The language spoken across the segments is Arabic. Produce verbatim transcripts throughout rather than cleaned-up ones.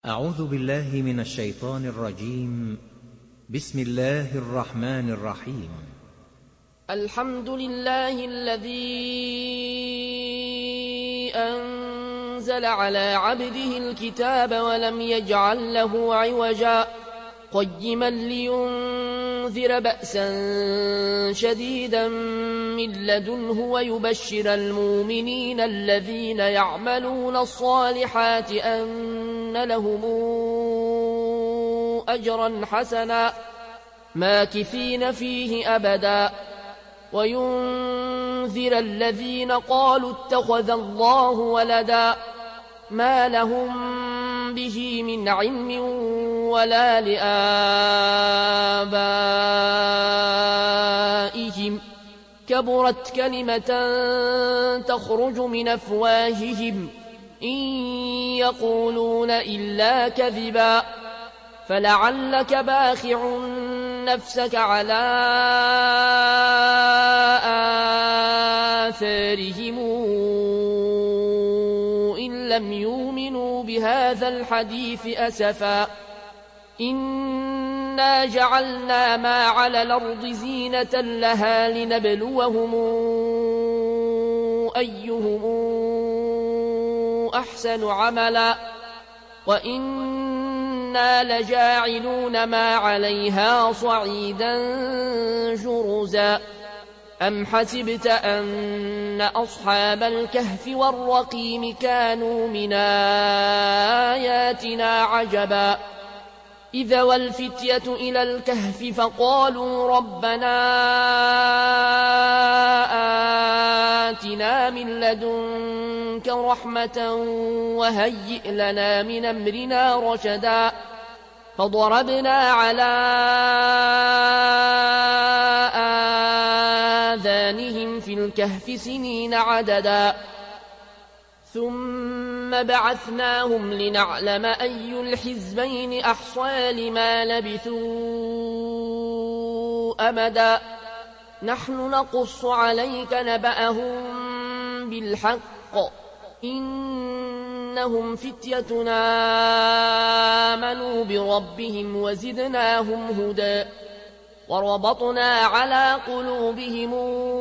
أعوذ بالله من الشيطان الرجيم. بسم الله الرحمن الرحيم. الحمد لله الذي أنزل على عبده الكتاب ولم يجعل له عوجا قيما لينذر بأسا شديدا من لدنه ويبشر المؤمنين الذين يعملون الصالحات أن لهم أجرا حسنا ماكثين فيه أبدا وينذر الذين قالوا اتخذ الله ولدا ما لهم به من علم ولا لآبائهم كبرت كلمة تخرج من أفواههم إن يقولون إلا كذبا فلعلك باخع نفسك على آثارهم إن لم يؤمنوا بهذا الحديث أسفا إنا جعلنا ما على الأرض زينة لها لنبلوهم أيهم أحسن عملا وإنا لجاعلون ما عليها صعيدا جرزا أم حسبت أن أصحاب الكهف والرقيم كانوا من آياتنا عجبا إذا والفتية إلى الكهف فقالوا ربنا آتنا من لدنك رحمة وهيئ لنا من أمرنا رشدا فضربنا على آذانهم في الكهف سنين عددا ثم بعثناهم لنعلم أي الحزبين أحصى لما لبثوا أمدا نحن نقص عليك نبأهم بالحق إنهم فتيتنا آمنوا بربهم وزدناهم هدى وربطنا على قلوبهم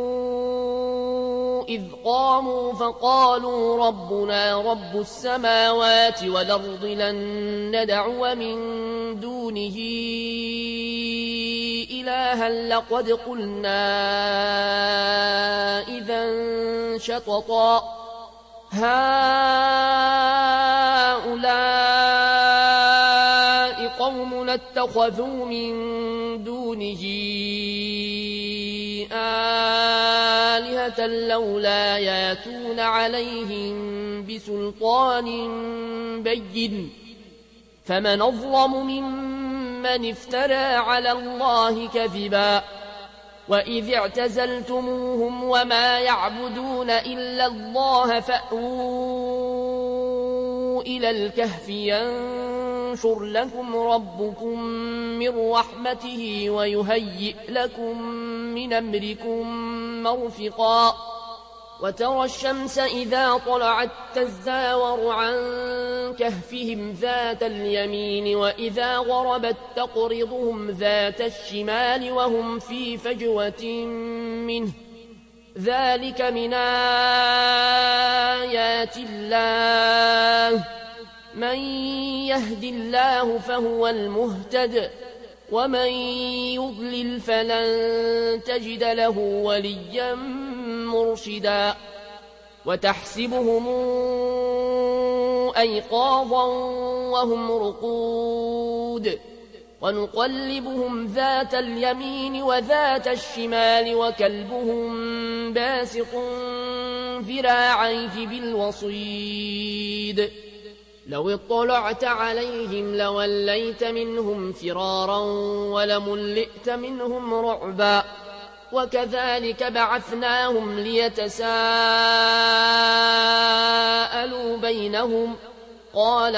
إذ قاموا فقالوا ربنا رب السماوات والأرض لن ندعو من دونه إلها لقد قلنا إذا شططا هؤلاء قوم اتخذوا من دونه آلهة لولا ياتون عليهم بسلطان بين فمن أظلم ممن افترى على الله كذبا وإذ اعتزلتموهم وما يعبدون إلا الله فأووا إلى الكهف ينشر لكم ربكم من رحمته ويهيئ لكم من أمركم مرفقا وترى الشمس إذا طلعت تزاور عن كهفهم ذات اليمين وإذا غربت تقرضهم ذات الشمال وهم في فجوة منه ذلك من آيات الله من يهد الله فهو المهتد ومن يضلل فلن تجد له وليا مرشدا وتحسبهم أيقاظا وهم رقود ونقلبهم ذات اليمين وذات الشمال وكلبهم باسط ذراعيه بالوصيد لو اطلعت عليهم لوليت منهم فرارا ولملئت منهم رعبا وكذلك بعثناهم ليتساءلوا بينهم قال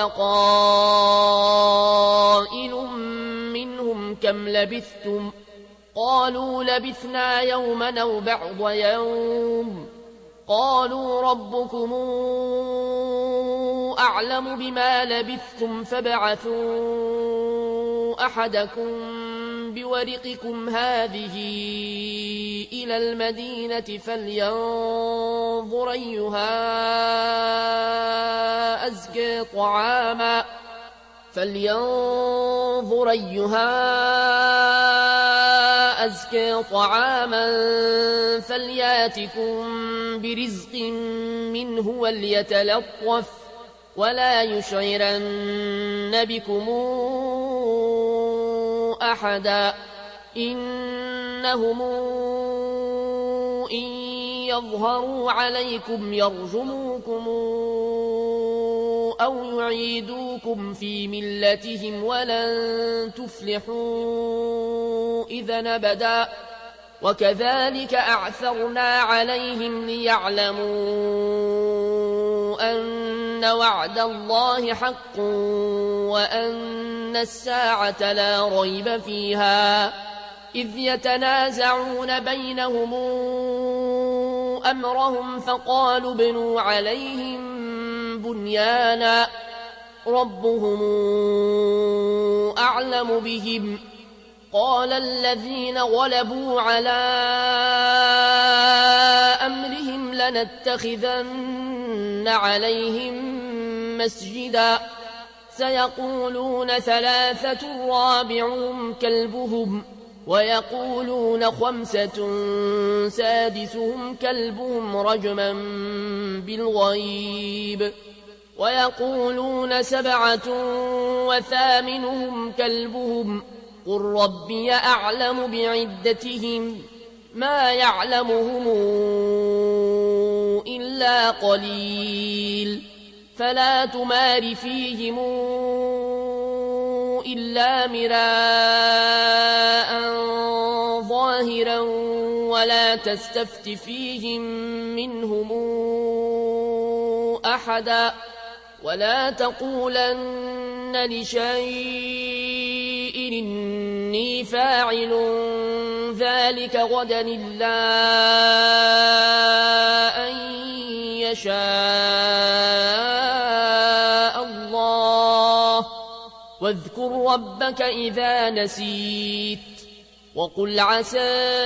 قائل منهم كم لبثتم قالوا لبثنا يوما أو بعض يوم قالوا ربكم أعلم بما لبثتم فابعثوا أحدكم بورقكم هذه إلى المدينة فلينظر أيها أزكى طعاما فلينظر أيها أزكى طعاما فلياتكم برزق منه وليتلطف ولا يشعرن بكم أحدا إنهم إن يظهروا عليكم يرجموكم أو يعيدوكم في ملتهم ولن تفلحوا إذا أبدا وكذلك أعثرنا عليهم ليعلموا أن وعد الله حق وأن الساعة لا ريب فيها إذ يتنازعون بينهم أمرهم فقالوا ابنوا عليهم بنيانا ربهم أعلم بهم قال الذين غلبوا على أمرهم لنتخذن عليهم مسجدا سيقولون ثلاثة رابعهم كلبهم ويقولون خمسة سادسهم كلبهم رجما بالغيب ويقولون سبعة وثامنهم كلبهم قل ربي أعلم بعدتهم ما يعلمهم إلا قليل فلا تمار فيهم إلا مراء ظاهرا ولا تستفت فيهم منهم أحدا ولا تقولن لشيء إني فاعل ذلك غدا إلا أن يشاء الله واذكر ربك إذا نسيت وقل عسى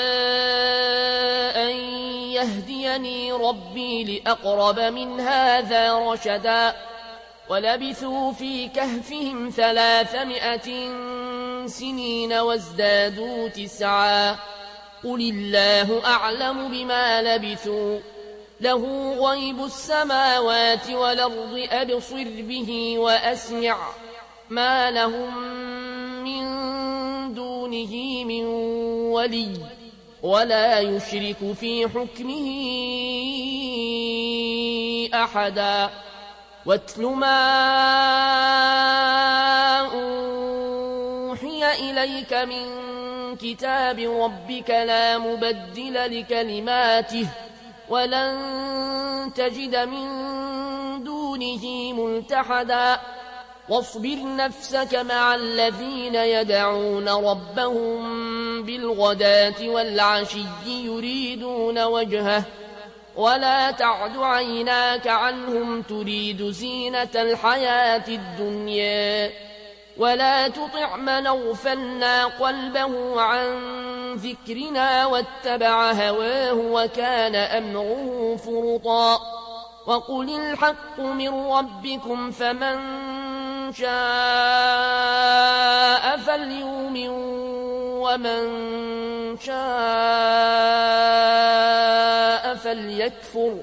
أن يهديني ربي لأقرب من هذا رشدا ولبثوا في كهفهم ثلاثمائة سنين وازدادوا تسعا قل الله أعلم بما لبثوا له غيب السماوات والأرض أبصر به وأسمع ما لهم من دونه من ولي ولا يشرك في حكمه أحدا واتل ما أوحي إليك من كتاب ربك لا مبدل لكلماته ولن تجد من دونه ملتحدا واصبر نفسك مع الذين يدعون ربهم بالغداة والعشي يريدون وجهه ولا تعد عيناك عنهم تريد زينة الحياة الدنيا ولا تطع من أغفلنا قلبه عن ذكرنا واتبع هواه وكان أمره فرطا وقل الحق من ربكم فمن شاء فليؤمن ومن شاء فليكفر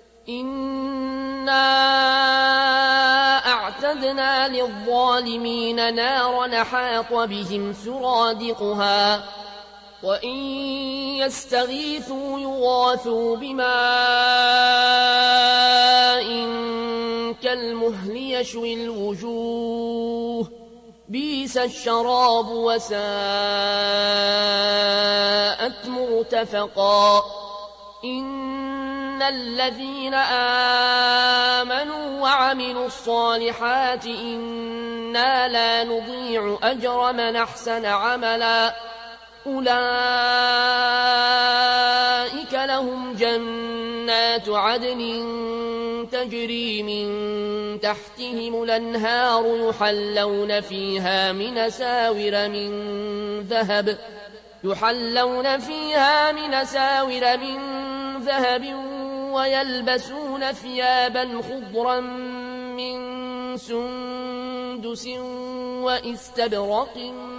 إنا أعتدنا للظالمين نارا حاط بهم سرادقها وإن يستغيثوا يغاثوا بماء كالمهل يشوي الوجوه بئس الشراب وساءت مرتفقا إن الذين آمنوا وعملوا الصالحات إنا لا نضيع أجر من أحسن عملا أولئك لهم جنات جنات عدن تجري من تحتهم الأنهار يحلون فيها من ساور من ذهب يحلون فيها من ساور من ذهب ويلبسون ثيابا خضرا من سندس وإستبرق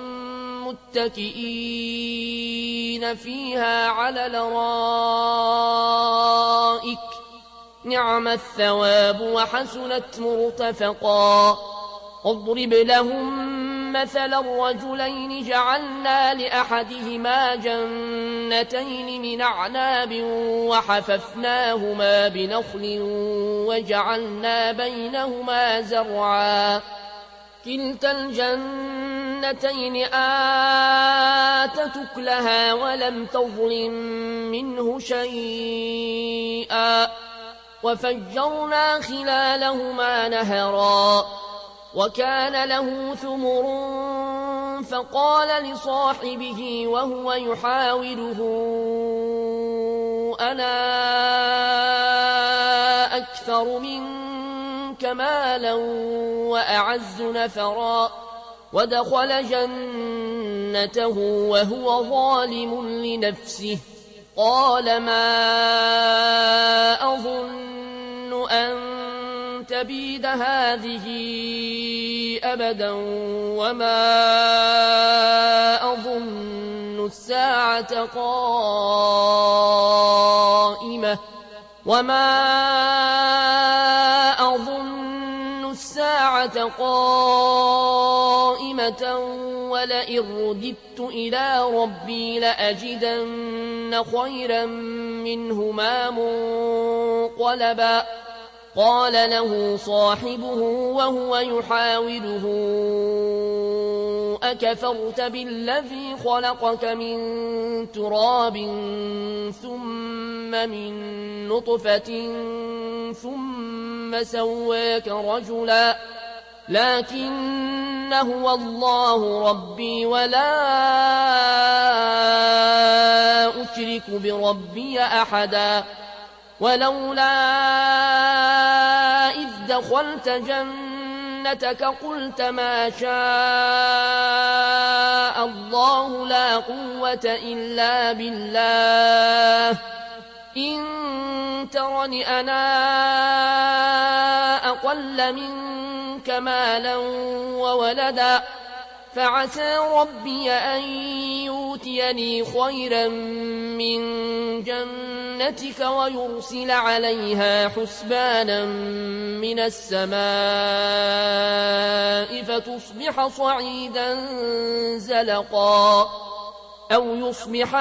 متكئين فيها على الأرائك نعم الثواب وحسنت مرتفقا اضرب لهم مثل الرجلين جعلنا لأحدهما جنتين من أعناب وحففناهما بنخل وجعلنا بينهما زرعا كلتا الجنتين آتت أكلها ولم تظلم منه شيئا وفجرنا خلالهما نهرا وكان له ثمر فقال لصاحبه وهو يحاوره أنا أكثر منك مالا وأعز نفرا ودخل جنته وهو ظالم لنفسه قال ما أظن أن تبيد هذه أبدا وما أظن الساعة قائمة وما أظن الساعة قائمة ولئن رددت إلى ربي لأجدن خيرا منهما منقلبا قال له صاحبه وهو يحاوره أكفرت بالذي خلقك من تراب ثم من نطفة ثم سواك رجلا لكن هو الله ربي ولا أشرك بربي أحدا ولولا إذ دخلت جنتك قلت ما شاء الله لا قوة إلا بالله إن ترني أنا أقل منك مالا وولدا فعسى ربي أن يؤتيني خيرا من جنتك ويرسل عليها حسبانا من السماء فتصبح صعيدا زلقا أو يصبح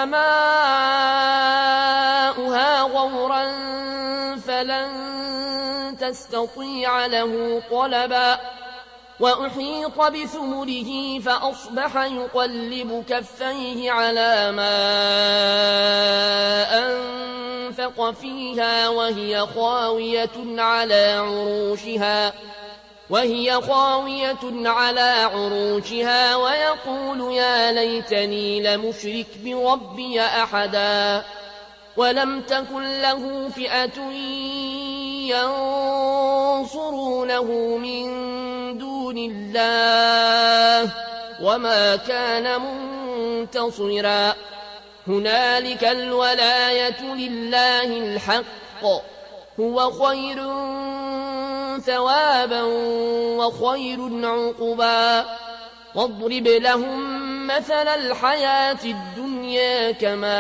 ماؤها غورا فلن تستطيع له طلبا وأحيط بثمره فأصبح يقلب كفيه على ما أنفق فيها وهي خاوية على عروشها وهي خاوية على عروشها ويقول يا ليتني لمشرك بربي أحدا ولم تكن له فئة ينصرونه من دون الله وما كان منتصرا هنالك الولاية لله الحق هو خير ثوابا وخير عقبا واضرب لهم مثل الحياة الدنيا كماء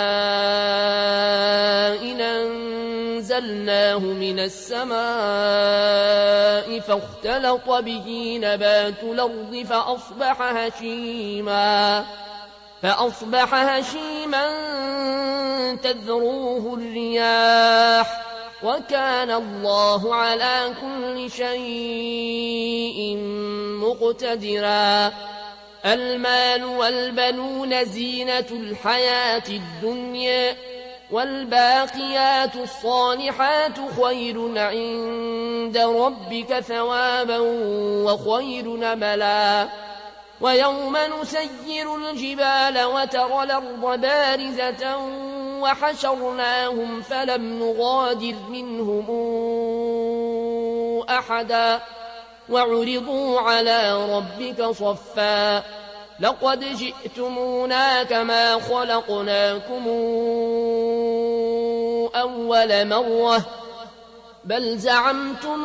إن أنزلناه من السماء فاختلط به نبات الأرض فأصبح هشيما فأصبح هشيما تذروه الرياح وكان الله على كل شيء مقتدرا المال والبنون زينة الحياة الدنيا والباقيات الصالحات خير عند ربك ثوابا وخير نملا ويوم نسير الجبال وترى الأرض بارزة وحشرناهم فلم نغادر منهم أحدا وعرضوا على ربك صفا لقد جئتمونا كما خلقناكم أول مرة بل زعمتم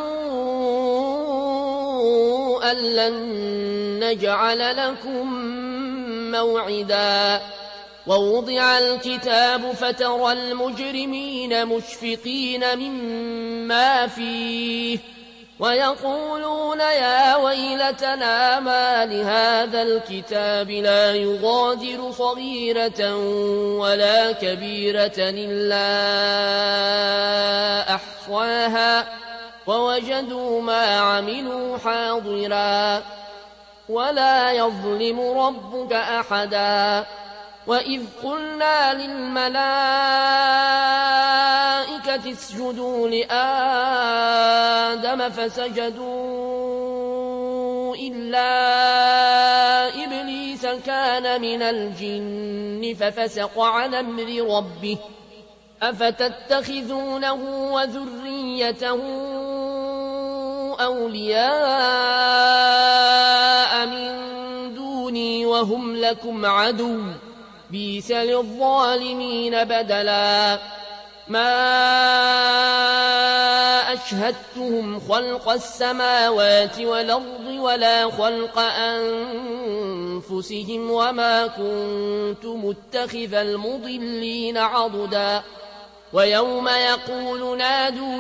أن لن نجعل لكم موعدا ووضع الكتاب فترى المجرمين مشفقين مما فيه ويقولون يا ويلتنا ما لهذا الكتاب لا يغادر صغيرة ولا كبيرة إلا أحصاها ووجدوا ما عملوا حاضرا ولا يظلم ربك أحدا وإذ قلنا للملائكة اسجدوا لآدم فسجدوا إلا إبليس كان من الجن ففسق عن أمر ربه أفتتخذونه وذريته أولياء من دوني وهم لكم عدو بئس للظالمين بدلا ما أشهدتهم خلق السماوات والأرض ولا خلق أنفسهم وما كنت متخذ المضلين عضدا ويوم يقول نادوا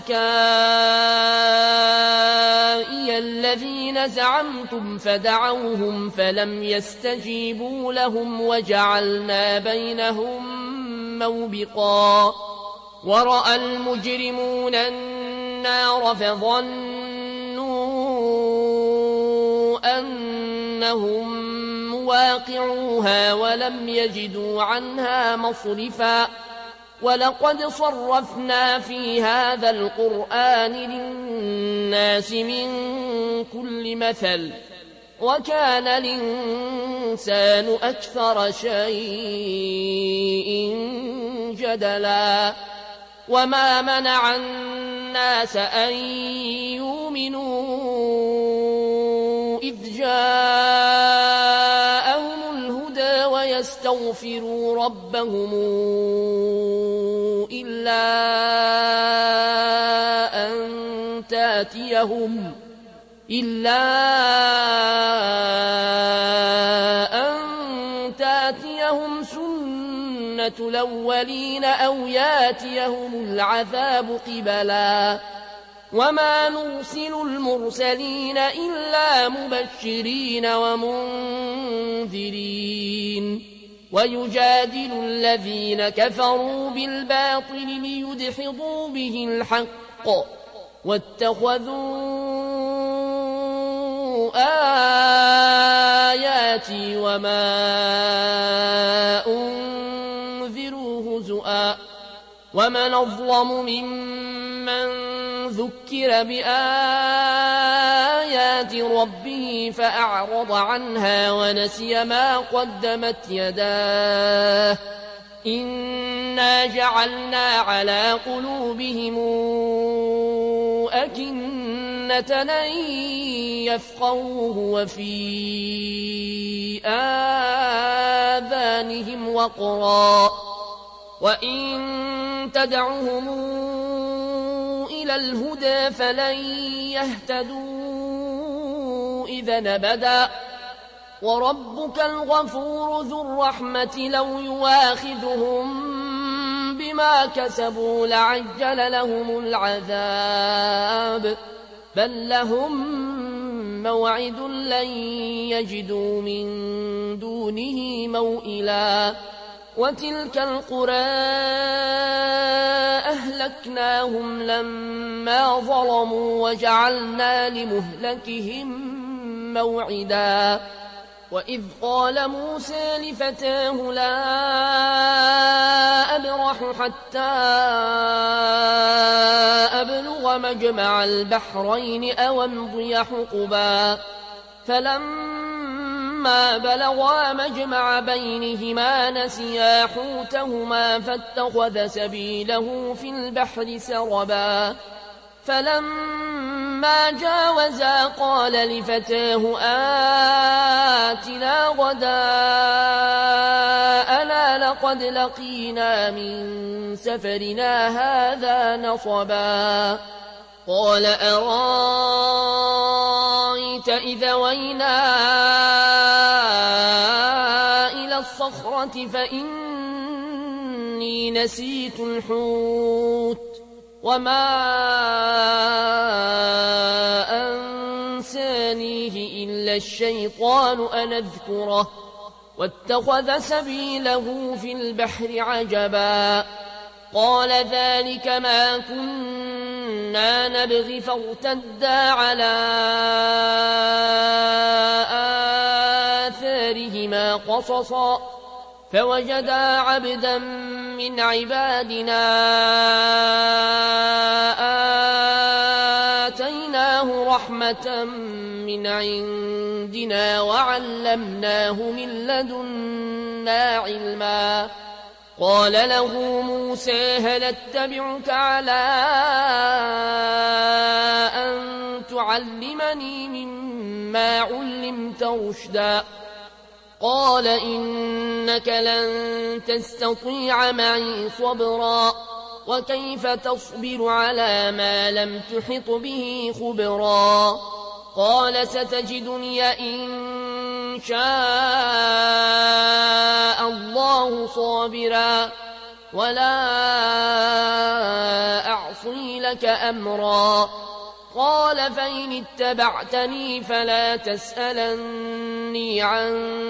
شركائي الذين زعمتم فدعوهم فلم يستجيبوا لهم وجعلنا بينهم موبقا ورأى المجرمون النار فظنوا أنهم مواقعوها ولم يجدوا عنها مصرفا ولقد صرفنا في هذا القرآن للناس من كل مثل وكان الإنسان أكثر شيء جدلا وما منع الناس أن يؤمنوا إذ جاءهم الهدى ويستغفروا ربهم إلا أن تاتيهم إلا أن تاتيهم سنة الأولين أو ياتيهم العذاب قبلا وما نرسل المرسلين إلا مبشرين ومنذرين ويجادل الذين كفروا بالباطل ليدحضوا به الحق واتخذوا آياتي وما أنذروا هزؤا ومن أظلم ممن ذكر بآيات ربه فأعرض عنها ونسي ما قدمت يداه إنا جعلنا على قلوبهم أكنة أن يفقهوه وفي آذانهم وقرا وإن تدعهم إلى الهدى فلن يهتدوا إذا أبدا وربك الغفور ذو الرحمة لو يواخذهم بما كسبوا لعجل لهم العذاب بل لهم موعد لن يجدوا من دونه موئلا وتلك القرى أهلكناهم لما ظلموا وجعلنا لمهلكهم موعدا وإذ قال موسى لفتاه لا أبرح حتى أبلغ مجمع البحرين أو امضي حقبا فلما فلما بلغا مجمع بينهما نسيا حوتهما فاتخذ سبيله في البحر سربا فلما جاوزا قال لفتاه آتنا غداءنا لقد لقينا من سفرنا هذا نصبا قال أرايت إذا وينا إلى الصخرة فإني نسيت الحوت وما أنسانيه إلا الشيطان أن أذكره واتخذ سبيله في البحر عجبا قال ذلك ما كنا نبغي فارتدا على آثارهما قصصا فوجدا عبدا من عبادنا آتيناه رحمة من عندنا وعلمناه من لدنا علما قال له موسى هل اتبعك على أن تعلمني مما علمت رشدا قال إنك لن تستطيع معي صبرا وكيف تصبر على ما لم تحط به خبرا قال ستجدني إن شاء الله صابرا ولا أعصي لك أمرا قال فإن اتبعتني فلا تسألني عن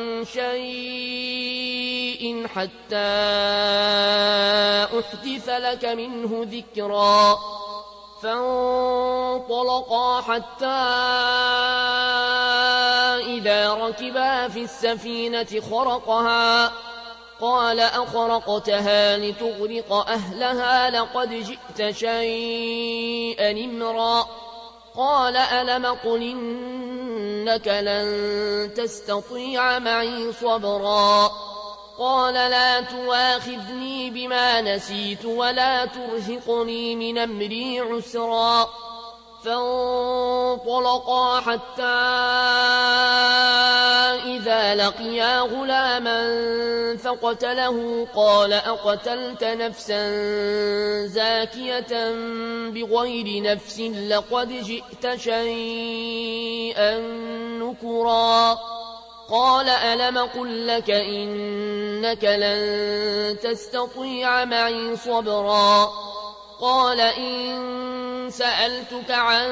شيء حتى أحدث لك منه ذكرا فانطلقا حتى إذا ركبا في السفينة خرقها قال أخرقتها لتغرق أهلها لقد جئت شيئا إمرا قال ألم قل إنك لن تستطيع معي صبرا قال لا تواخذني بما نسيت ولا ترهقني من أمري عسرا فانطلقا حتى إذا لقيا غلاما فقتله قال أقتلت نفسا زاكية بغير نفس لقد جئت شيئا نكرا قال ألم قل لك إنك لن تستطيع معي صبرا قال إن سألتك عن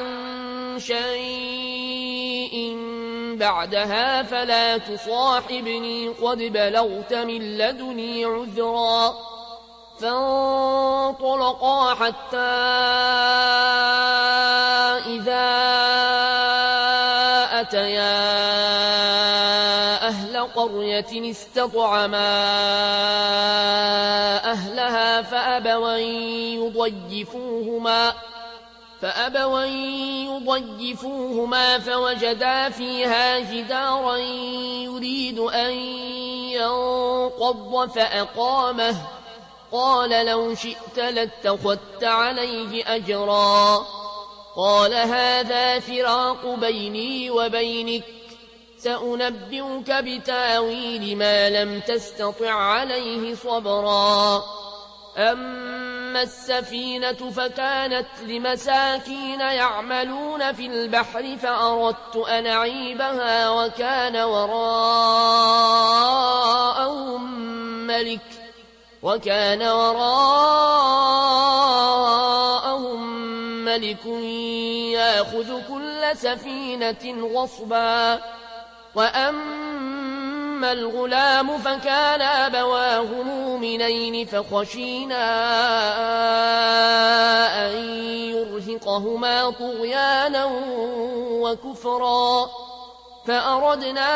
شيء بعدها فلا تصاحبني قد بلغت من لدني عذرا فانطلقا حتى إذا أتيا أهل قرية استطعما أهلها فأبوا يضيفوهما فأبوا يضيفوهما فوجدا فيها جدارا يريد أن ينقض فأقامه قال لو شئت لاتخذت عليه أجرا قال هذا فراق بيني وبينك سأنبئك بتاويل ما لم تستطع عليه صبرا أما السفينة فكانت لمساكين يعملون في البحر فأردت أن أعيبها وكان وراءهم ملك وكان وراءهم ملك يأخذ كل سفينة غصبا وأما الغلام فكان أبواه مؤمنين فخشينا أن يرهقهما طغيانا وكفرا فأردنا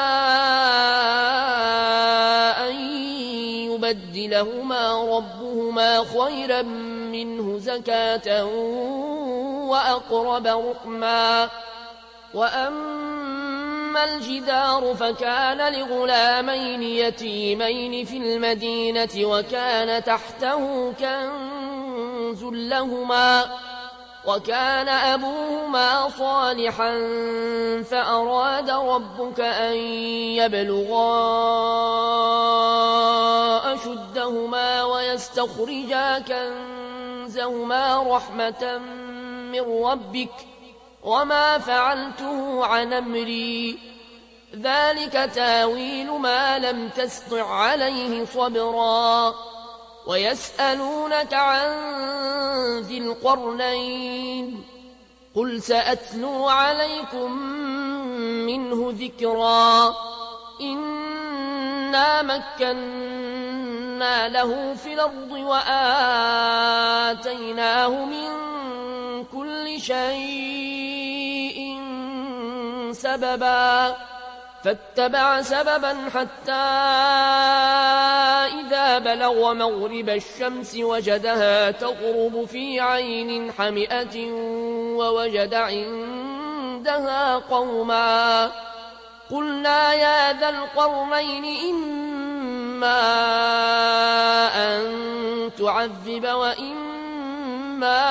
أن يبدلهما ربهما خيرا منه زكاة وأقرب رحما وأما الجدار فكان لغلامين يتيمين في المدينة وكان تحته كنز لهما وكان أبوهما صالحا فأراد ربك أن يبلغا أشدهما ويستخرجا كنزهما رحمة من ربك وما فعلته عن أمري ذلك تاويل ما لم تسطع عليه صبرا ويسألونك عن ذي القرنين قل سأتلو عليكم منه ذكرا إنا مكنا له في الأرض وآتيناه من كل شيء سببا فاتبع سببا حتى إذا بلغ مغرب الشمس وجدها تغرب في عين حمئة ووجد عندها قوما قلنا يا ذا القرنين إما أن تعذب وإما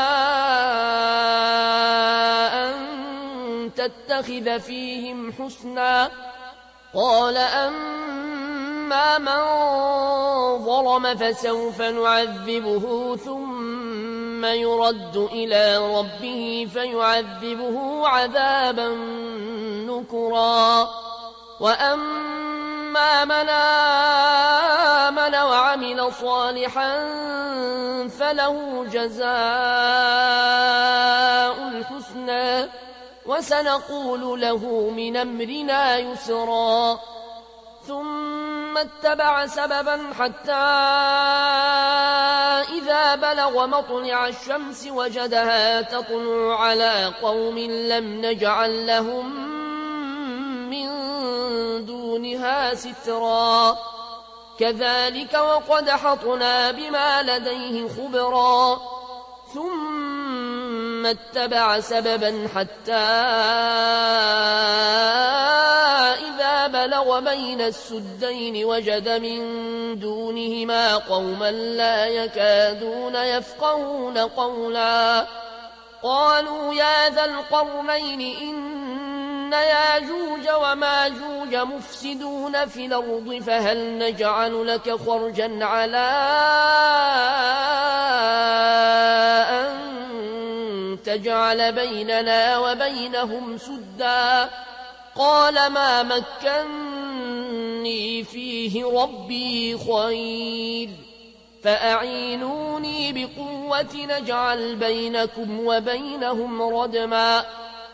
أن تتخذ فيهم حسنا قال أما من ظلم فسوف نعذبه ثم يرد إلى ربه فيعذبه عذابا نكرا وأما من آمن وعمل صالحا فله جزاء الحسنى وسنقول له من أمرنا يسرا ثم اتبع سببا حتى إذا بلغ مطلع الشمس وجدها تطلع على قوم لم نجعل لهم من دونها سترا كذلك وقد حطنا بما لديه خبرا ثم اتبع سببا حتى إذا بلغ بين السدين وجد من دونهما قوما لا يكادون يفقهون قولا قالوا يا ذا القرنين إن ياجوج وماجوج مفسدون في الأرض فهل نجعل لك خرجا على أن تجعل بيننا وبينهم سدا قال ما مكني فيه ربي خير فأعينوني بقوة نجعل بينكم وبينهم ردما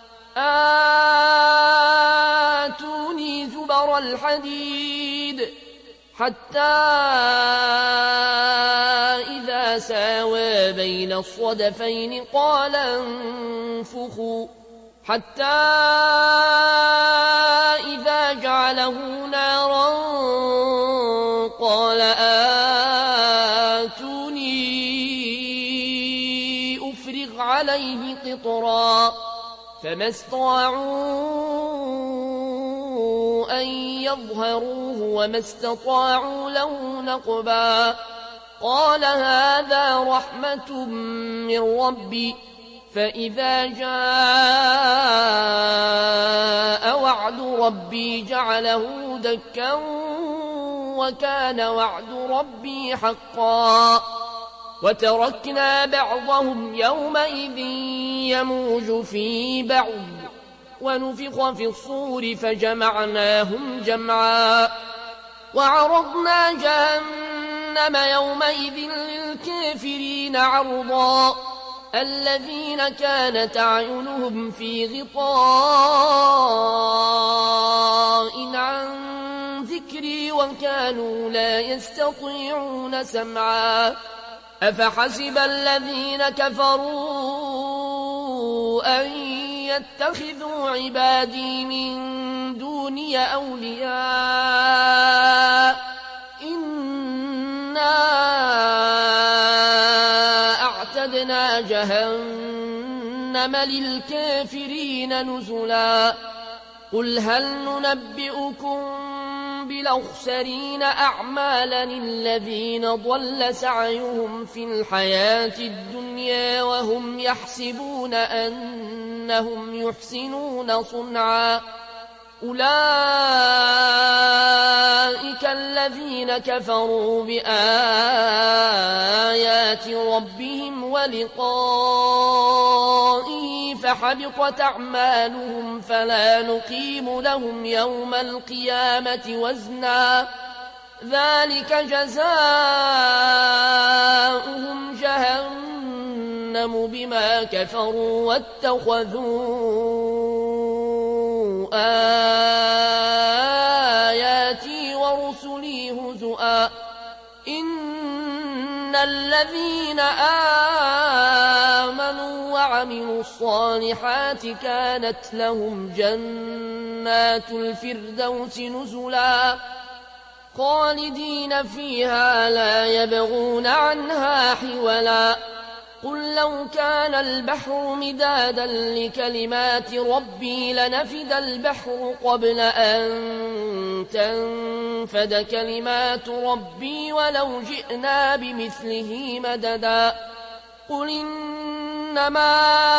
آتوني زبر الحديد حتى إذا ساوى بين الصدفين قال انفخوا حتى إذا جعله نارا قال آتوني أفرغ عليه قطرا فما استطاعوا أن يظهروه وما استطاعوا له نقبا قال هذا رحمة من ربي فإذا جاء وعد ربي جعله دكا وكان وعد ربي حقا وتركنا بعضهم يومئذ يموج في بعض ونفخ في الصور فجمعناهم جمعا وعرضنا جهنم يومئذ للكافرين عرضا الذين كانت أعينهم في غطاء عن ذكري وكانوا لا يستطيعون سمعا أفحسب الذين كفروا أن يتخذوا عبادي من دوني أولياء إنا أعتدنا جهنم للكافرين نزلا قل هل ننبئكم بالأخسرين أعمالا الذين ضل سعيهم في الحياة الدنيا وهم يحسبون أنهم يحسنون صنعا أولئك الذين كفروا بآيات ربهم ولقائه فحبطت أعمالهم فلا نقيم لهم يوم القيامة وزنا ذلك جزاؤهم جهنم بما كفروا واتخذوا آياتي ورسلي هزؤا إن الذين آمنوا وعملوا الصالحات كانت لهم جنات الفردوس نزلا خالدين فيها لا يبغون عنها حولا قل لو كان البحر مدادا لكلمات ربي لنفد البحر قبل أن تنفد كلمات ربي ولو جئنا بمثله مددا قل إنما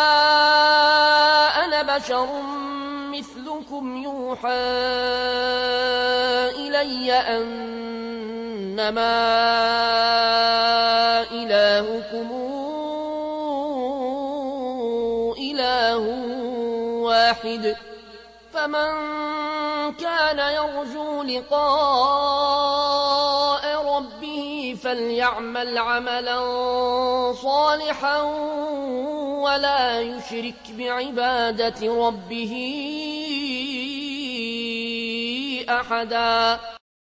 أنا بشر مثلكم يوحى إلي أنما إلهكم إله واحد فمن كان يرجو لقاء ربه فليعمل عملا صالحا ولا يشرك بعبادة ربه أحدا.